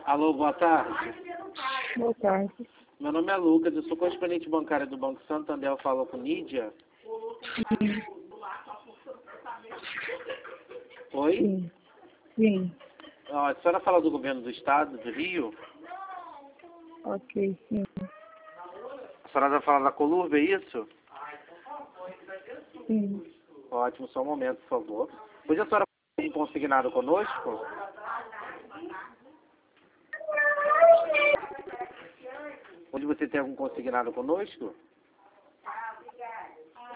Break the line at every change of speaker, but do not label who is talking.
Alô, boa tarde.
Boa tarde.
Meu nome é Lucas, eu sou correspondente bancário do Banco Santander. Eu falo com Nídia.
Sim.
Oi?
Sim. Sim.
Ó, a senhora fala do governo do estado do Rio?
Ok, sim.
A senhora vai falar da Colurbe, é isso?
Sim.
Ótimo, só um momento, por favor. Hoje a senhora tem consignado conosco? Hoje você tem algum consignado conosco?